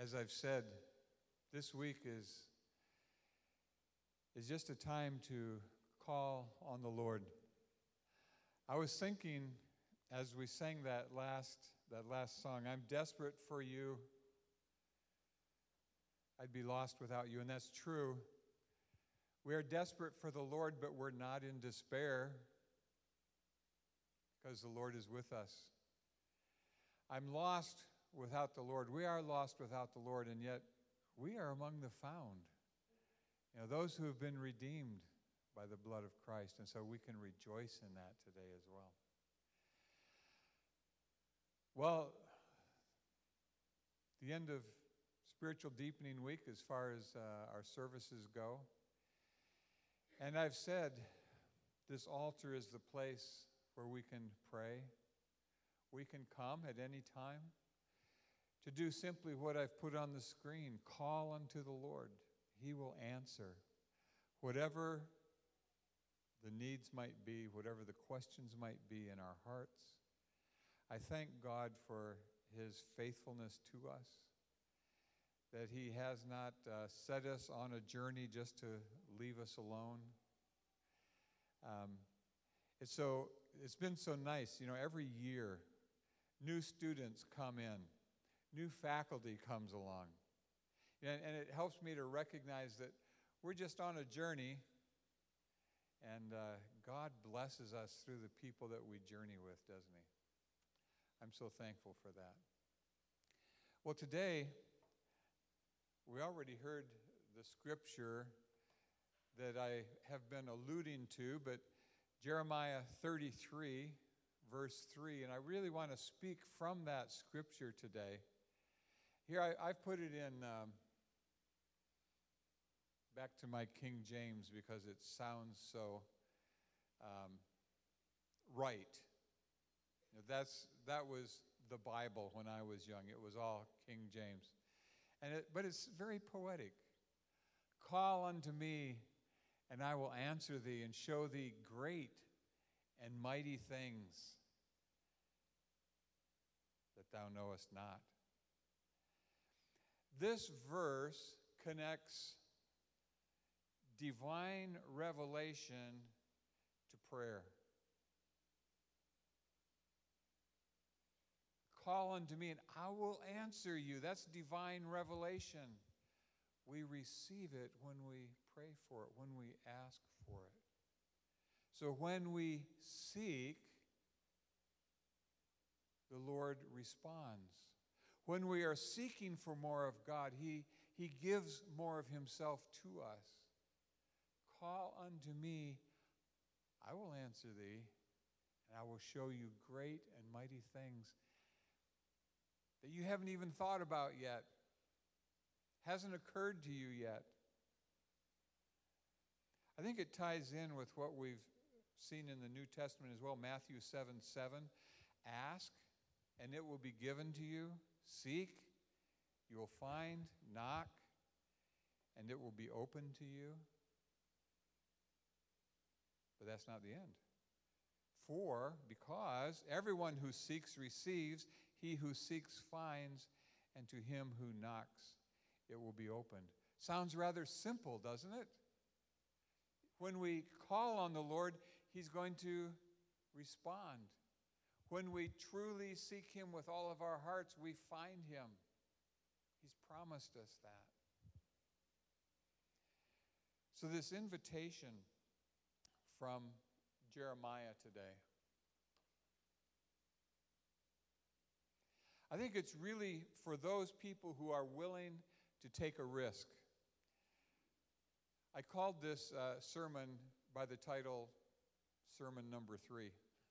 As I've said, this week is just a time to call on the Lord. I was thinking as we sang that last song, I'm desperate for you. I'd be lost without you, and that's true. We are desperate for the Lord, but we're not in despair because the Lord is with us. I'm lost without the Lord. We are lost without the Lord, and yet we are among the found. Those who have been redeemed by the blood of Christ, and so we can rejoice in that today as well. Well, the end of Spiritual Deepening Week as far as our services go. And I've said this altar is the place where we can pray. We can come at any time to do simply what I've put on the screen. Call unto the Lord. He will answer. Whatever the needs might be, whatever the questions might be in our hearts, I thank God for His faithfulness to us, that He has not set us on a journey just to leave us alone. It's been so nice. Every year, new students come in, new faculty comes along. And it helps me to recognize that we're just on a journey, and God blesses us through the people that we journey with, doesn't He? I'm so thankful for that. Well, today, we already heard the scripture that I have been alluding to, but Jeremiah 33, verse 3, and I really want to speak from that scripture today. Here, I've put it in back to my King James because it sounds so right. That was the Bible when I was young. It was all King James. But it's very poetic. Call unto me, and I will answer thee and show thee great and mighty things that thou knowest not. This verse connects divine revelation to prayer. Call unto me and I will answer you. That's divine revelation. We receive it when we pray for it, when we ask for it. So when we seek, the Lord responds. When we are seeking for more of God, He gives more of Himself to us. Call unto me, I will answer thee, and I will show you great and mighty things that you haven't even thought about yet, hasn't occurred to you yet. I think it ties in with what we've seen in the New Testament as well. Matthew 7:7, ask, and it will be given to you. Seek, you will find. Knock, and it will be open to you. But that's not the end. Because everyone who seeks receives, he who seeks finds, and to him who knocks, it will be opened. Sounds rather simple, doesn't it? When we call on the Lord, He's going to respond. When we truly seek Him with all of our hearts, we find Him. He's promised us that. So this invitation from Jeremiah today, I think it's really for those people who are willing to take a risk. I called this sermon by the title, Sermon Number 3.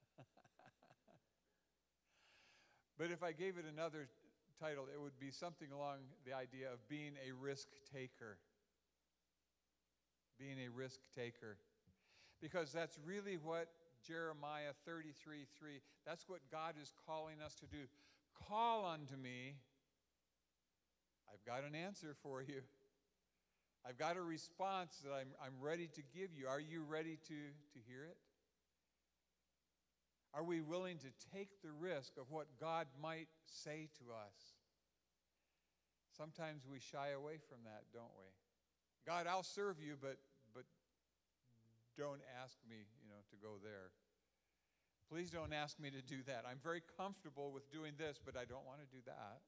But if I gave it another title, it would be something along the idea of being a risk taker. Being a risk taker. Because that's really what Jeremiah 33:3, that's what God is calling us to do. Call unto me. I've got an answer for you. I've got a response that I'm ready to give you. Are you ready to hear it? Are we willing to take the risk of what God might say to us? Sometimes we shy away from that, don't we? God, I'll serve you, but don't ask me, to go there. Please don't ask me to do that. I'm very comfortable with doing this, but I don't want to do that.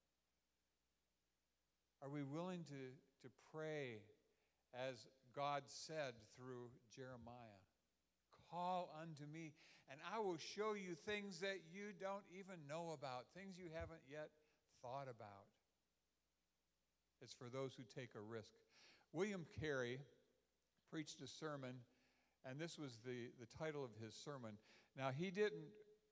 Are we willing to pray as God said through Jeremiah? Call unto me, and I will show you things that you don't even know about, things you haven't yet thought about. It's for those who take a risk. William Carey preached a sermon, and this was the title of his sermon. Now, he didn't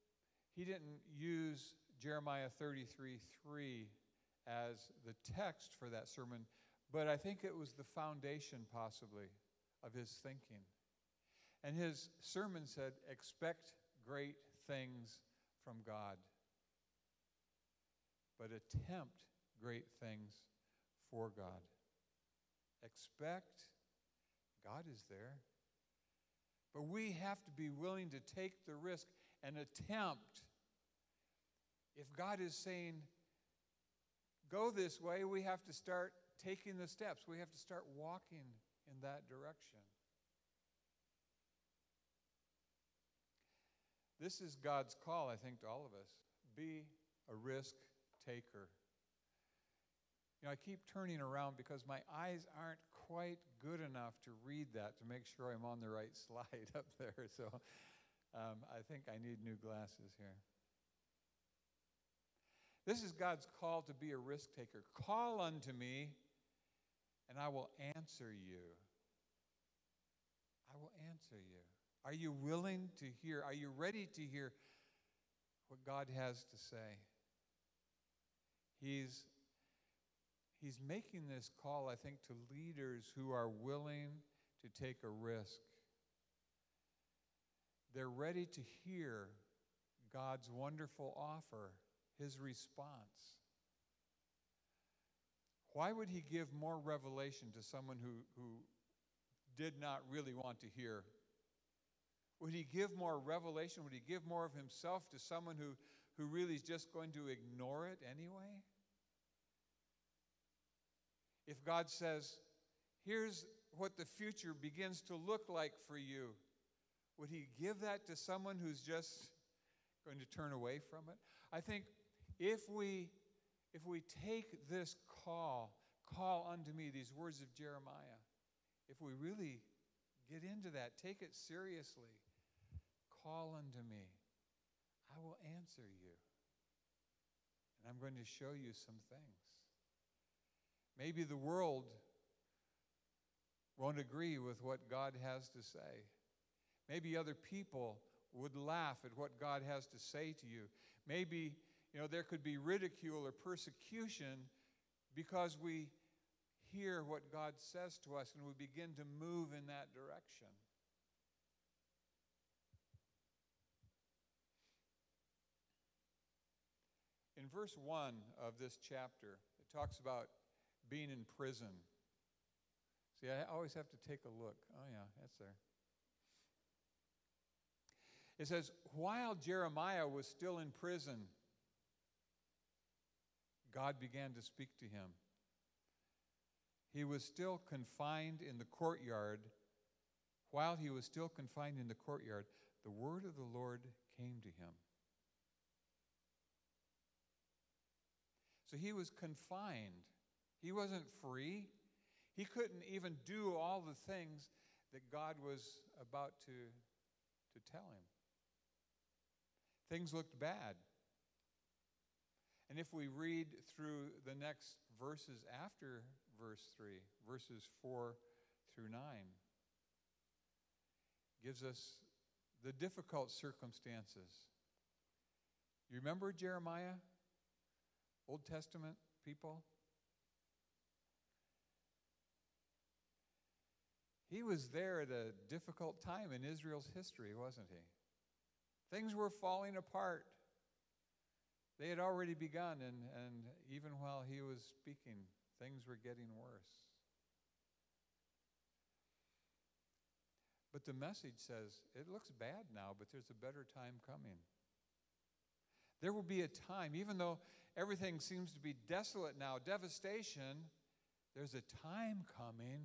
use Jeremiah 33:3 as the text for that sermon, but I think it was the foundation, possibly, of his thinking. And his sermon said, expect great things from God, but attempt great things for God. Expect, God is there, but we have to be willing to take the risk and attempt. If God is saying, go this way, we have to start taking the steps. We have to start walking in that direction. This is God's call, I think, to all of us. Be a risk taker. I keep turning around because my eyes aren't quite good enough to read that, to make sure I'm on the right slide up there. So I think I need new glasses here. This is God's call to be a risk taker. Call unto me, and I will answer you. I will answer you. Are you willing to hear? Are you ready to hear what God has to say? He's making this call, I think, to leaders who are willing to take a risk. They're ready to hear God's wonderful offer, his response. Why would he give more revelation to someone who did not really want to hear? Would he give more revelation? Would he give more of himself to someone who really is just going to ignore it anyway? If God says, here's what the future begins to look like for you, would he give that to someone who's just going to turn away from it? I think if we take this call unto me, these words of Jeremiah, if we really get into that, take it seriously, call unto me, I will answer you. And I'm going to show you some things. Maybe the world won't agree with what God has to say. Maybe other people would laugh at what God has to say to you. Maybe, there could be ridicule or persecution because we hear what God says to us and we begin to move in that direction. In verse 1 of this chapter, it talks about being in prison. See, I always have to take a look. Oh, yeah, that's there. It says, while Jeremiah was still in prison, God began to speak to him. He was still confined in the courtyard. While he was still confined in the courtyard, the word of the Lord came to him. So he was confined. He wasn't free. He couldn't even do all the things that God was about to tell him. Things looked bad. And if we read through the next verses after verse 3, verses 4 through 9, gives us the difficult circumstances. You remember Jeremiah? Old Testament people? He was there at a difficult time in Israel's history, wasn't he? Things were falling apart. They had already begun, and even while he was speaking, things were getting worse. But the message says, it looks bad now, but there's a better time coming. There will be a time, even though everything seems to be desolate now, devastation, there's a time coming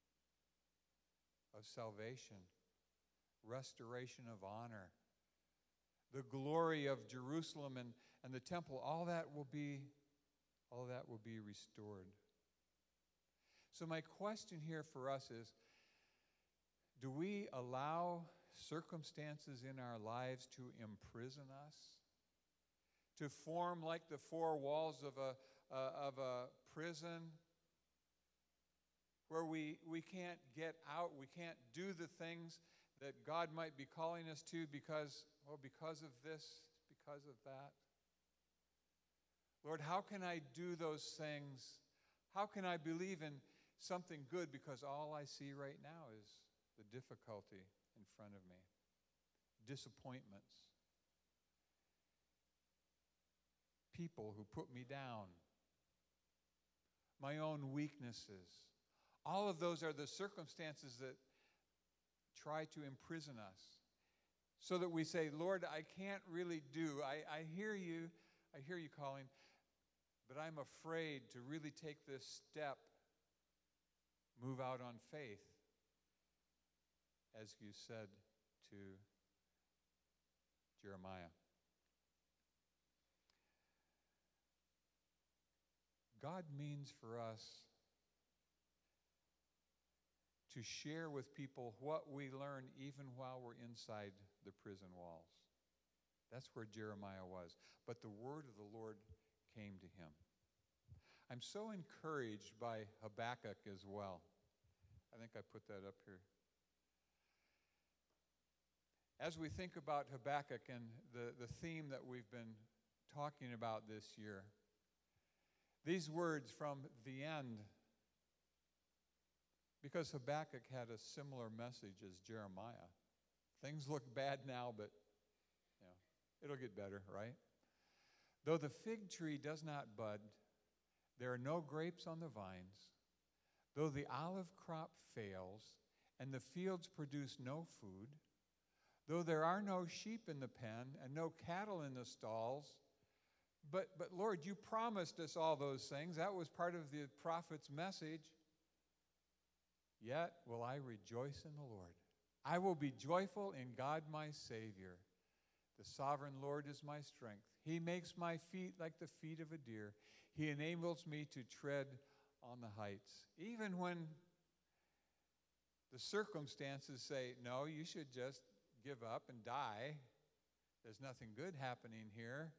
of salvation, restoration of honor, the glory of Jerusalem and the temple. All that will be restored. So my question here for us is, do we allow circumstances in our lives to imprison us, to form like the four walls of a prison, where we can't get out, we can't do the things that God might be calling us to because of this, because of that? Lord, how can I do those things? How can I believe in something good because all I see right now is the difficulty in front of me, disappointments, people who put me down, my own weaknesses. All of those are the circumstances that try to imprison us so that we say, Lord, I can't really do. I hear you calling, but I'm afraid to really take this step, move out on faith, as you said to Jeremiah. God means for us to share with people what we learn even while we're inside the prison walls. That's where Jeremiah was. But the word of the Lord came to him. I'm so encouraged by Habakkuk as well. I think I put that up here. As we think about Habakkuk and the theme that we've been talking about this year, these words from the end, because Habakkuk had a similar message as Jeremiah. Things look bad now, but it'll get better, right? Though the fig tree does not bud, there are no grapes on the vines. Though the olive crop fails, and the fields produce no food, though there are no sheep in the pen, and no cattle in the stalls, but Lord, you promised us all those things. That was part of the prophet's message. Yet will I rejoice in the Lord. I will be joyful in God my Savior. The sovereign Lord is my strength. He makes my feet like the feet of a deer. He enables me to tread on the heights. Even when the circumstances say, no, you should just give up and die. There's nothing good happening here.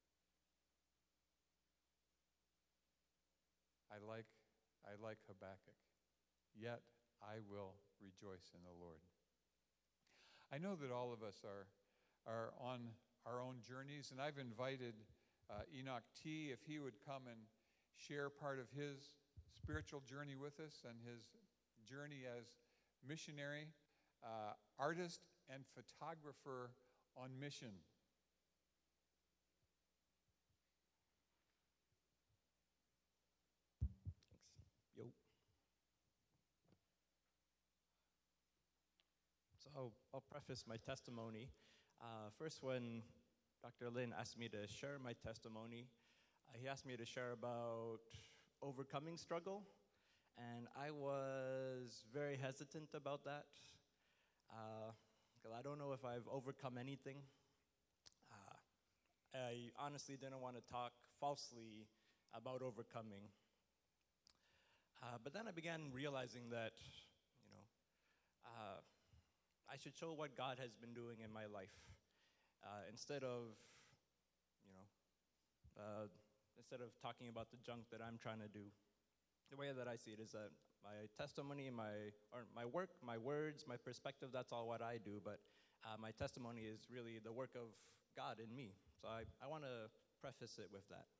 I like Habakkuk. Yet I will rejoice in the Lord. I know that all of us are on our own journeys, and I've invited Enoch T. if he would come and share part of his spiritual journey with us and his journey as missionary, artist, and photographer on mission. So I'll preface my testimony. First, when Dr. Lin asked me to share my testimony, he asked me to share about overcoming struggle, and I was very hesitant about that. Because I don't know if I've overcome anything. I honestly didn't want to talk falsely about overcoming. But then I began realizing that, I should show what God has been doing in my life, instead of talking about the junk that I'm trying to do. The way that I see it is that my testimony, my work, my words, my perspective, that's all what I do. But my testimony is really the work of God in me. So I want to preface it with that.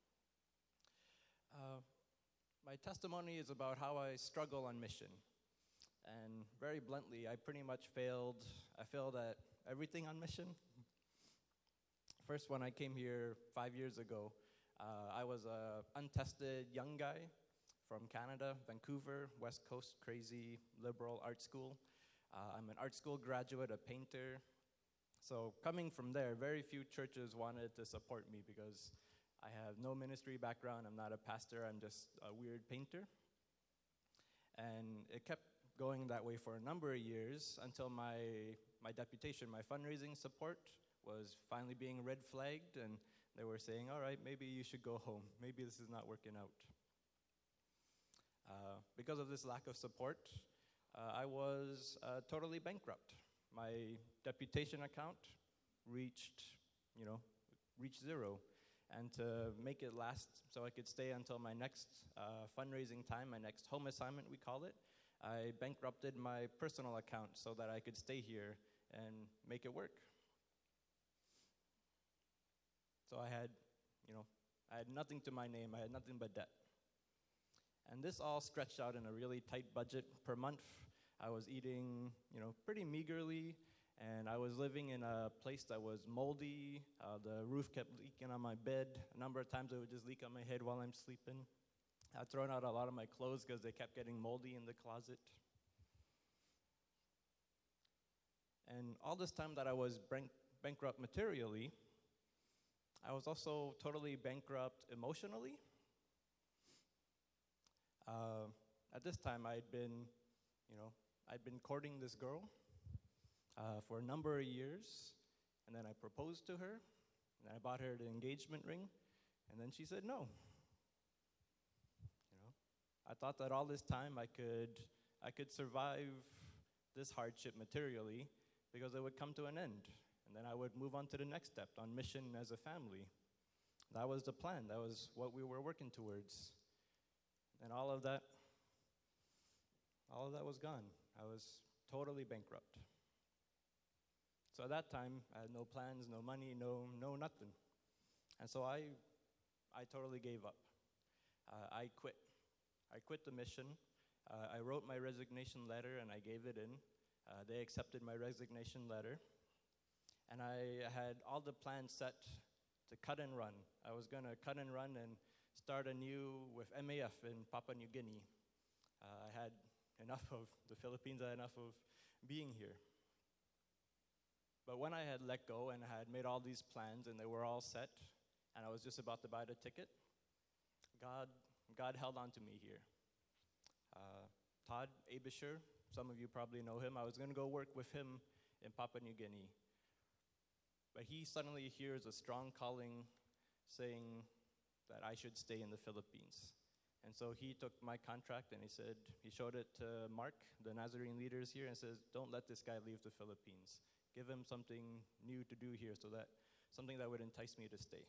My testimony is about how I struggle on mission. And very bluntly, I pretty much failed. I failed at everything on mission. First, when I came here 5 years ago, I was an untested young guy from Canada, Vancouver, West Coast, crazy liberal art school. I'm an art school graduate, a painter. So coming from there, very few churches wanted to support me because I have no ministry background. I'm not a pastor. I'm just a weird painter. And it kept going that way for a number of years until my deputation, my fundraising support, was finally being red flagged, and they were saying, all right, maybe you should go home. Maybe this is not working out. Because of this lack of support, I was totally bankrupt. My deputation account reached zero. And to make it last so I could stay until my next fundraising time, my next home assignment, we call it, I bankrupted my personal account so that I could stay here and make it work. So I had nothing to my name. I had nothing but debt. And this all stretched out in a really tight budget per month. I was eating, pretty meagerly, and I was living in a place that was moldy. The roof kept leaking on my bed. A number of times it would just leak on my head while I'm sleeping. I'd thrown out a lot of my clothes because they kept getting moldy in the closet. And all this time that I was bankrupt materially, I was also totally bankrupt emotionally. At this time, I'd been courting this girl for a number of years, and then I proposed to her, and I bought her the engagement ring, and then she said no. I thought that all this time I could survive this hardship materially because it would come to an end, and then I would move on to the next step, on mission as a family. That was the plan. That was what we were working towards. And all of that was gone. I was totally bankrupt. So at that time, I had no plans, no money, no nothing. And so I totally gave up. I quit. I quit the mission. I wrote my resignation letter and I gave it in. They accepted my resignation letter. And I had all the plans set to cut and run. I was going to cut and run and start anew with MAF in Papua New Guinea. I had enough of the Philippines, I had enough of being here. But when I had let go and I had made all these plans and they were all set, and I was just about to buy the ticket, God held on to me here. Todd Abisher, some of you probably know him. I was going to go work with him in Papua New Guinea. But he suddenly hears a strong calling saying that I should stay in the Philippines. And so he took my contract and he showed it to Mark, the Nazarene leaders here, and says, don't let this guy leave the Philippines. Give him something new to do here, something that would entice me to stay.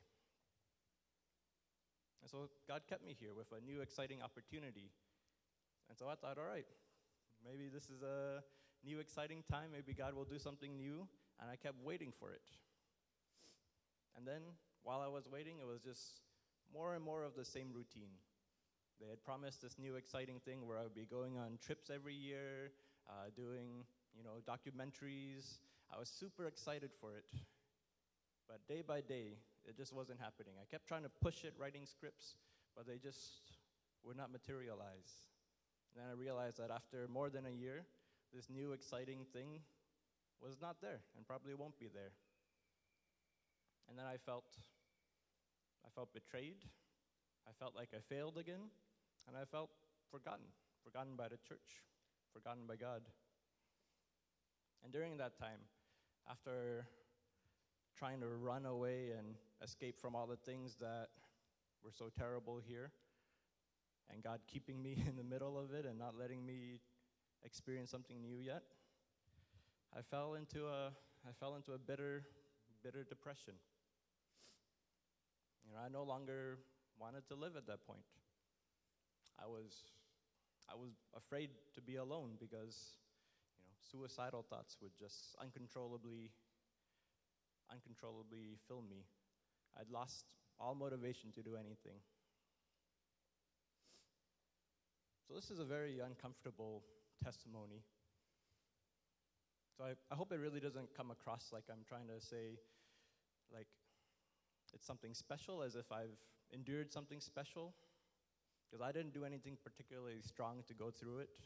And so God kept me here with a new exciting opportunity. And so I thought, all right, maybe this is a new exciting time. Maybe God will do something new. And I kept waiting for it. And then while I was waiting, it was just more and more of the same routine. They had promised this new exciting thing where I would be going on trips every year, doing, documentaries. I was super excited for it. But day by day, it just wasn't happening. I kept trying to push it, writing scripts, but they just would not materialize. And then I realized that after more than a year, this new exciting thing was not there and probably won't be there. And then I felt betrayed. I felt like I failed again, and I felt forgotten by the church, forgotten by God. And during that time, after trying to run away and escape from all the things that were so terrible here, and God keeping me in the middle of it and not letting me experience something new yet, I fell into a bitter depression. I no longer wanted to live at that point. I was afraid to be alone because, suicidal thoughts would just uncontrollably fill me. I'd lost all motivation to do anything. So this is a very uncomfortable testimony. So I hope it really doesn't come across like I'm trying to say, like, it's something special, as if I've endured something special, because I didn't do anything particularly strong to go through it.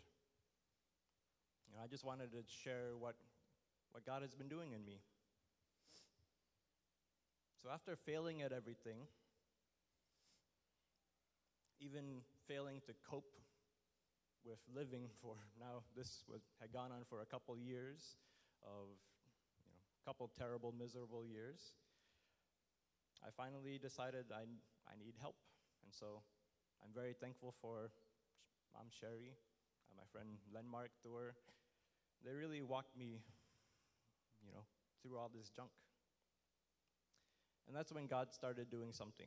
I just wanted to share what God has been doing in me. So after failing at everything, even failing to cope with living for now, had gone on for a couple years of, a couple terrible, miserable years. I finally decided I need help. And so I'm very thankful for Mom Sherry, my friend Lenmark Thor. They really walked me, through all this junk. And that's when God started doing something.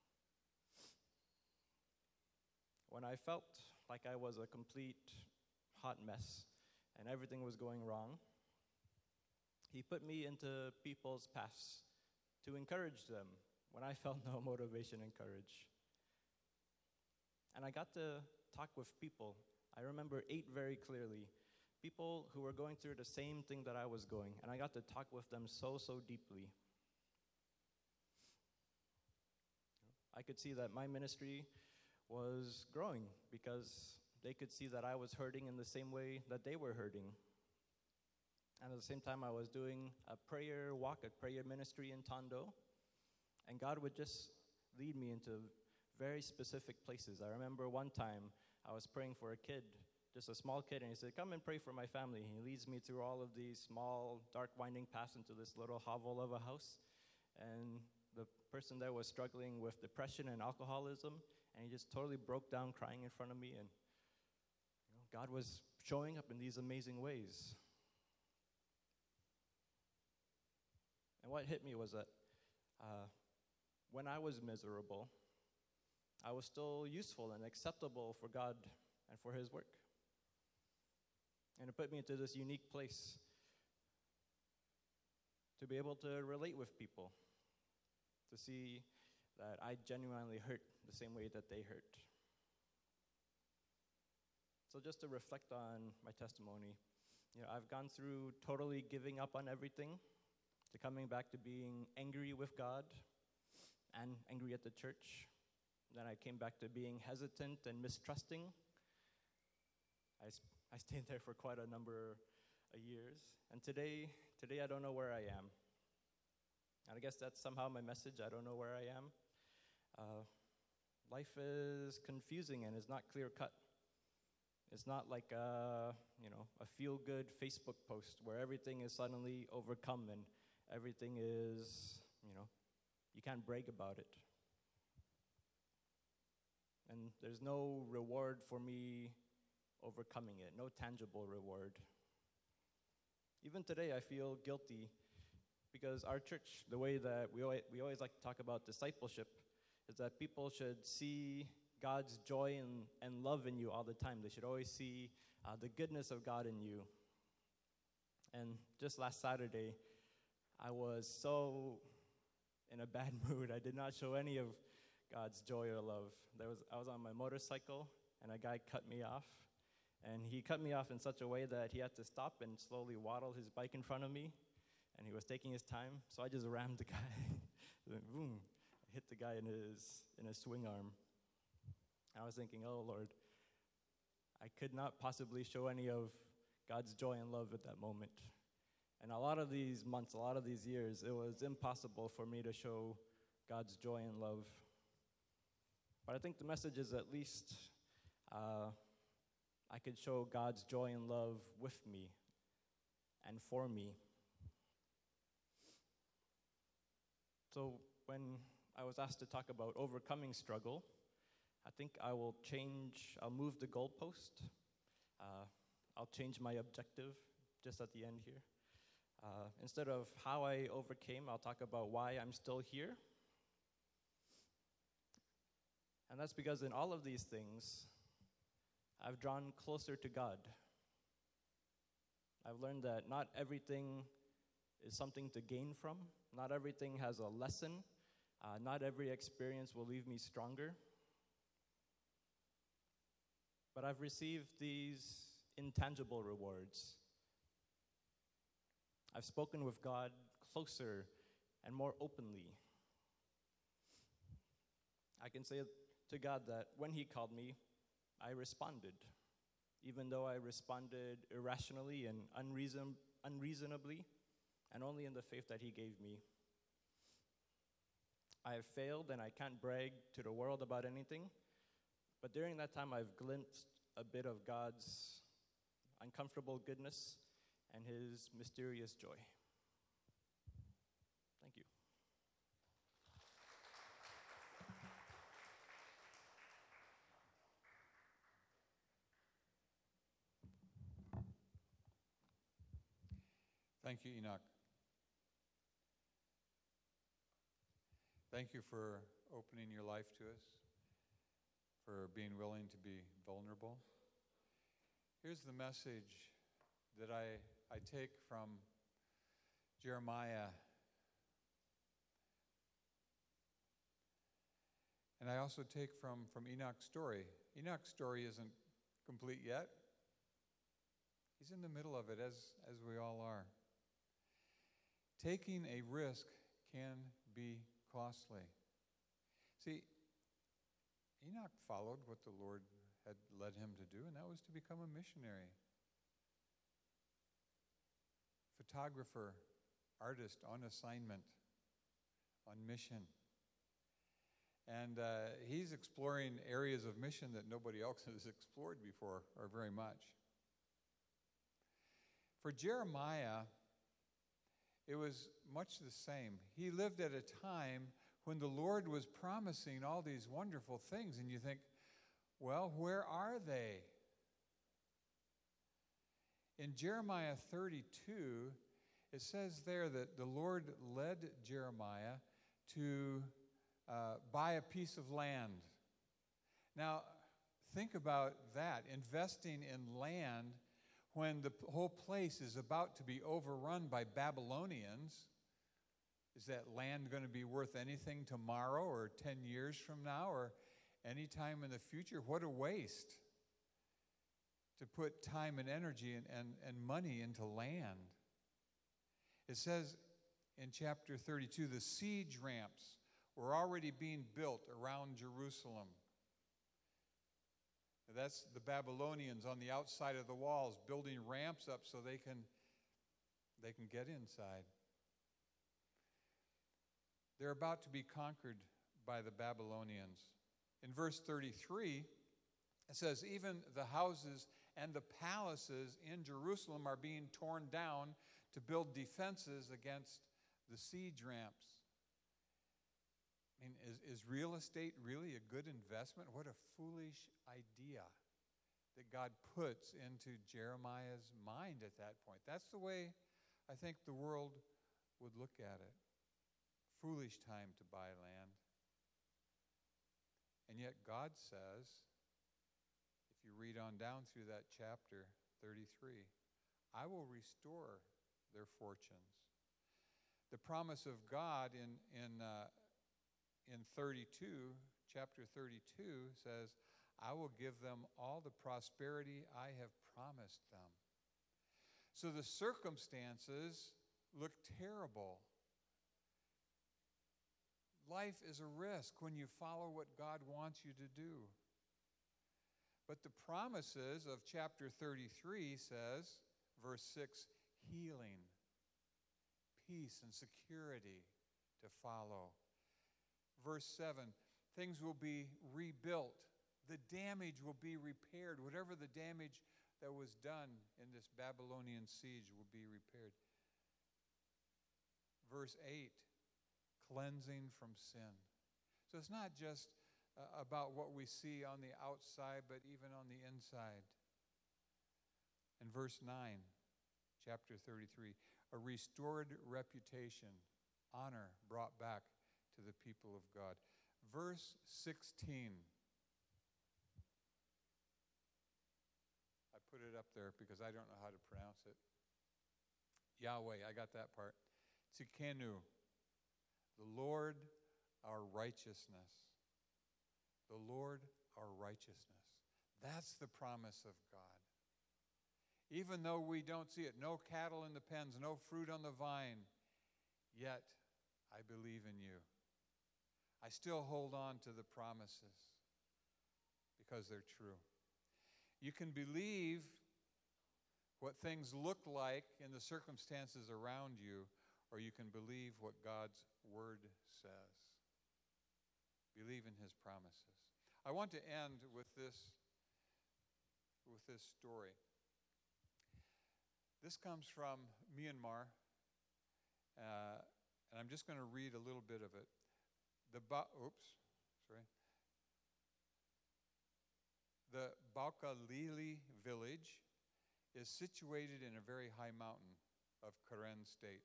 When I felt like I was a complete hot mess and everything was going wrong, He put me into people's paths to encourage them when I felt no motivation and courage. And I got to talk with people. I remember 8 very clearly. People who were going through the same thing that I was going. And I got to talk with them so deeply. I could see that my ministry was growing because they could see that I was hurting in the same way that they were hurting. And at the same time, I was doing a prayer walk, a prayer ministry in Tondo. And God would just lead me into very specific places. I remember one time I was praying for a kid, just a small kid, and he said, "Come and pray for my family." He leads me through all of these small, dark, winding paths into this little hovel of a house. And the person there was struggling with depression and alcoholism, and he just totally broke down crying in front of me. And God was showing up in these amazing ways. And what hit me was that when I was miserable, I was still useful and acceptable for God and for His work. And it put me into this unique place to be able to relate with people, to see that I genuinely hurt the same way that they hurt. So just to reflect on my testimony, I've gone through totally giving up on everything, to coming back to being angry with God and angry at the church. Then I came back to being hesitant and mistrusting. I stayed there for quite a number of years. And today I don't know where I am. And I guess that's somehow my message. I don't know where I am. Life is confusing and it's not clear-cut. It's not like a feel-good Facebook post where everything is suddenly overcome and everything is, you can't brag about it. And there's no reward for me overcoming it, no tangible reward. Even today, I feel guilty because our church, the way that we always like to talk about discipleship, is that people should see God's joy and love in you all the time. They should always see the goodness of God in you. And just last Saturday, I was so in a bad mood. I did not show any of God's joy or love. I was on my motorcycle, and a guy cut me off. And he cut me off in such a way that he had to stop and slowly waddle his bike in front of me. And he was taking his time, so I just rammed the guy. Boom! I hit the guy in his swing arm. I was thinking, oh, Lord, I could not possibly show any of God's joy and love at that moment. And a lot of these months, a lot of these years, it was impossible for me to show God's joy and love. But I think the message is at least I could show God's joy and love with me and for me. So when I was asked to talk about overcoming struggle, I think I'll move the goalpost. I'll change my objective just at the end here. Instead of how I overcame, I'll talk about why I'm still here. And that's because in all of these things, I've drawn closer to God. I've learned that not everything is something to gain from. Not everything has a lesson. Not every experience will leave me stronger. But I've received these intangible rewards. I've spoken with God closer and more openly. I can say to God that when He called me, I responded, even though I responded irrationally and unreasonably, and only in the faith that He gave me. I have failed, and I can't brag to the world about anything, But during that time, I've glimpsed a bit of God's uncomfortable goodness and his mysterious joy. Thank you. Thank you, Enoch. Thank you for opening your life to us, for being willing to be vulnerable. Here's the message that I take from Jeremiah. And I also take from Enoch's story. Enoch's story isn't complete yet. He's in the middle of it, as we all are. Taking a risk can be costly. See, Enoch followed what the Lord had led him to do, and that was to become a missionary. Photographer, artist on assignment, on mission. And he's exploring areas of mission that nobody else has explored before, or very much. For Jeremiah, it was much the same. He lived at a time when the Lord was promising all these wonderful things, and you think, well, where are they? In Jeremiah 32, it says there that the Lord led Jeremiah to buy a piece of land. Now, think about that, investing in land when the whole place is about to be overrun by Babylonians. Is that land going to be worth anything tomorrow or 10 years from now or any time in the future? What a waste to put time and energy and money into land. It says in chapter 32, the siege ramps were already being built around Jerusalem. That's the Babylonians on the outside of the walls building ramps up so they can get inside. They're about to be conquered by the Babylonians. In verse 33, it says, even the houses and the palaces in Jerusalem are being torn down to build defenses against the siege ramps. I mean, is real estate really a good investment? What a foolish idea that God puts into Jeremiah's mind at that point. That's the way I think the world would look at it. Foolish time to buy land. And yet God says, if you read on down through that chapter 33, I will restore their fortunes. The promise of God in 32, chapter 32 says, I will give them all the prosperity I have promised them. So the circumstances look terrible. Life is a risk when you follow what God wants you to do. But the promises of chapter 33 says, verse 6, healing, peace and security to follow. Verse 7, things will be rebuilt. The damage will be repaired. Whatever the damage that was done in this Babylonian siege will be repaired. Verse 8, cleansing from sin. So it's not just about what we see on the outside, but even on the inside. In verse 9, chapter 33, a restored reputation, honor brought back to the people of God. Verse 16. I put it up there because I don't know how to pronounce it. Yahweh, I got that part. Tsidkenu, the Lord our righteousness. The Lord our righteousness. That's the promise of God. Even though we don't see it, no cattle in the pens, no fruit on the vine, yet I believe in you. I still hold on to the promises because they're true. You can believe what things look like in the circumstances around you, or you can believe what God's word says. Believe in his promises. I want to end with this story. This comes from Myanmar, and I'm just going to read a little bit of it. The Baukalili village is situated in a very high mountain of Karen state.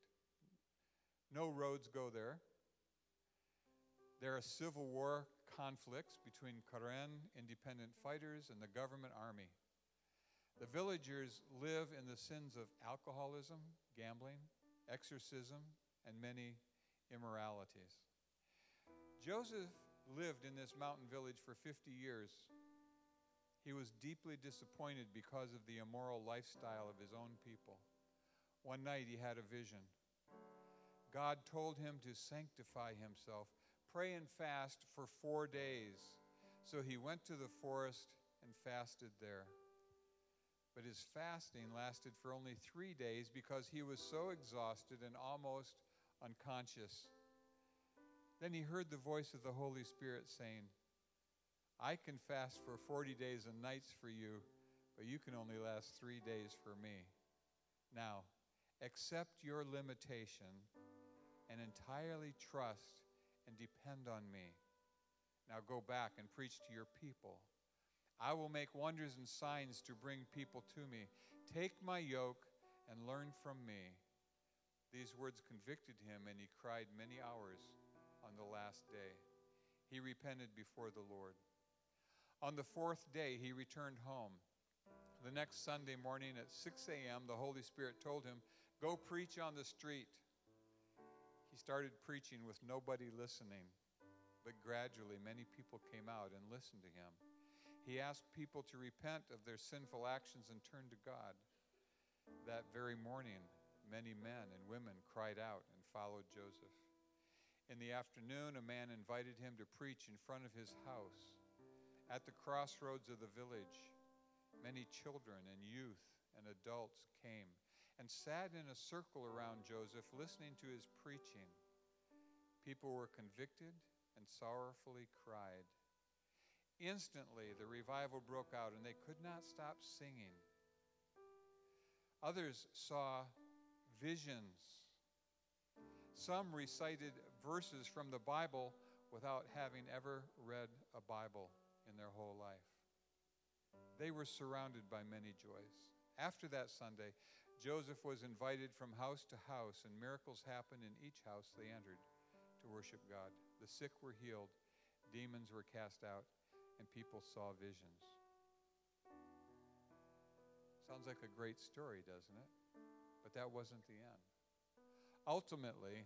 No roads go there. There are civil war conflicts between Karen independent fighters and the government army. The villagers live in the sins of alcoholism, gambling, exorcism, and many immoralities. Joseph lived in this mountain village for 50 years. He was deeply disappointed because of the immoral lifestyle of his own people. One night he had a vision. God told him to sanctify himself, pray and fast for 4 days. So he went to the forest and fasted there. But his fasting lasted for only 3 days because he was so exhausted and almost unconscious. Then he heard the voice of the Holy Spirit saying, I can fast for 40 days and nights for you, but you can only last 3 days for me. Now, accept your limitation and entirely trust and depend on me. Now go back and preach to your people. I will make wonders and signs to bring people to me. Take my yoke and learn from me. These words convicted him, and he cried many hours on the last day. He repented before the Lord. On the 4th day, he returned home. The next Sunday morning at 6 a.m., the Holy Spirit told him, go preach on the street. He started preaching with nobody listening, but gradually many people came out and listened to him. He asked people to repent of their sinful actions and turn to God. That very morning, many men and women cried out and followed Joseph. In the afternoon, a man invited him to preach in front of his house. At the crossroads of the village, many children and youth and adults came and sat in a circle around Joseph, listening to his preaching. People were convicted and sorrowfully cried. Instantly, the revival broke out, and they could not stop singing. Others saw visions. Some recited verses from the Bible without having ever read a Bible in their whole life. They were surrounded by many joys. After that Sunday, Joseph was invited from house to house, and miracles happened in each house they entered to worship God. The sick were healed, demons were cast out, and people saw visions. Sounds like a great story, doesn't it? But that wasn't the end. Ultimately,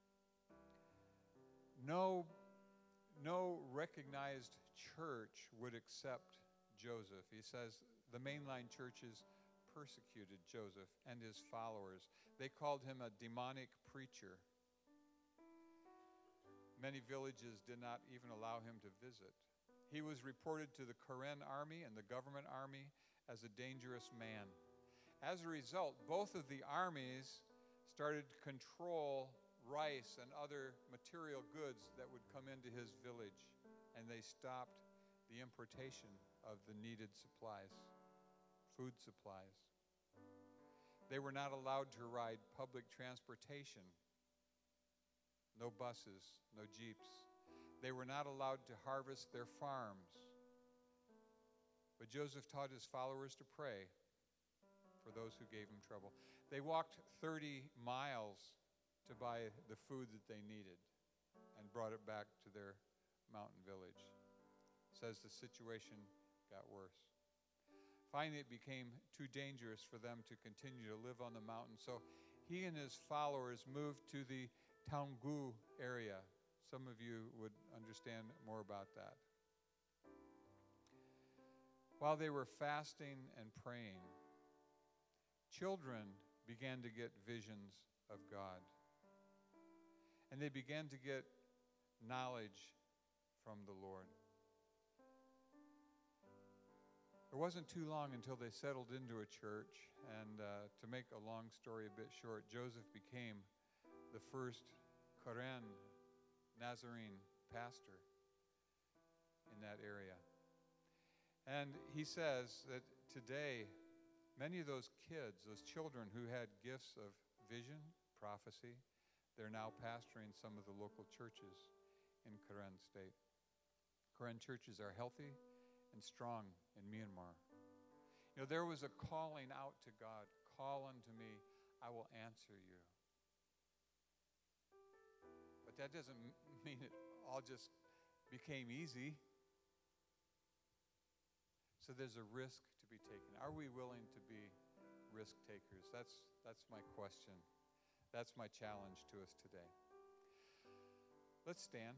no recognized church would accept Joseph. He says the mainline churches persecuted Joseph and his followers. They called him a demonic preacher. Many villages did not even allow him to visit. He was reported to the Karen army and the government army as a dangerous man. As a result, both of the armies started to control rice and other material goods that would come into his village, and they stopped the importation of the needed supplies, food supplies. They were not allowed to ride public transportation, no buses, no jeeps. They were not allowed to harvest their farms. But Joseph taught his followers to pray for those who gave him trouble. They walked 30 miles to buy the food that they needed and brought it back to their mountain village. It says the situation got worse. Finally, it became too dangerous for them to continue to live on the mountain. So he and his followers moved to the Taungu area. Some of you would understand more about that. While they were fasting and praying, children began to get visions of God. And they began to get knowledge from the Lord. It wasn't too long until they settled into a church, and to make a long story a bit short, Joseph became the first Karen Nazarene pastor in that area. And he says that today, many of those kids, those children who had gifts of vision, prophecy, they're now pastoring some of the local churches in Karen State. Karen churches are healthy and strong in Myanmar. You know, there was a calling out to God. Call unto me, I will answer you. But that doesn't mean it all just became easy. So there's a risk to be taken. Are we willing to be risk takers? That's my question. That's my challenge to us today. Let's stand.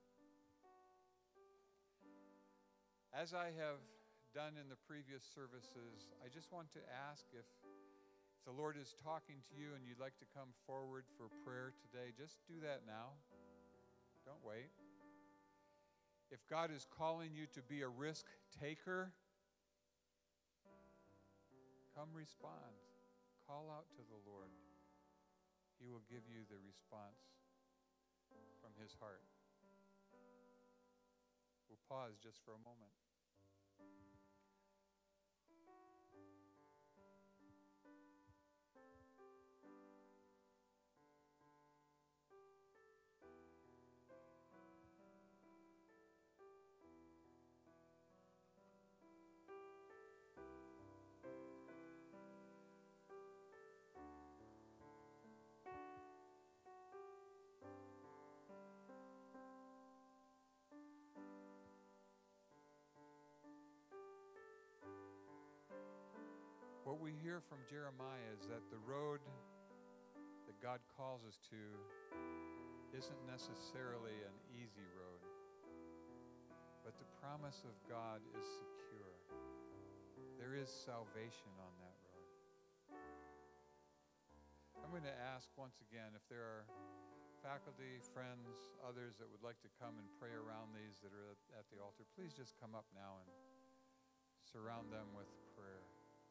As I have done in the previous services, I just want to ask if the Lord is talking to you and you'd like to come forward for prayer today, just do that now. Don't wait. If God is calling you to be a risk taker, come respond. Call out to the Lord. He will give you the response from his heart. We'll pause just for a moment. What we hear from Jeremiah is that the road that God calls us to isn't necessarily an easy road, but the promise of God is secure. There is salvation on that road. I'm going to ask once again if there are faculty, friends, others that would like to come and pray around these that are at the altar. Please just come up now and surround them with prayer.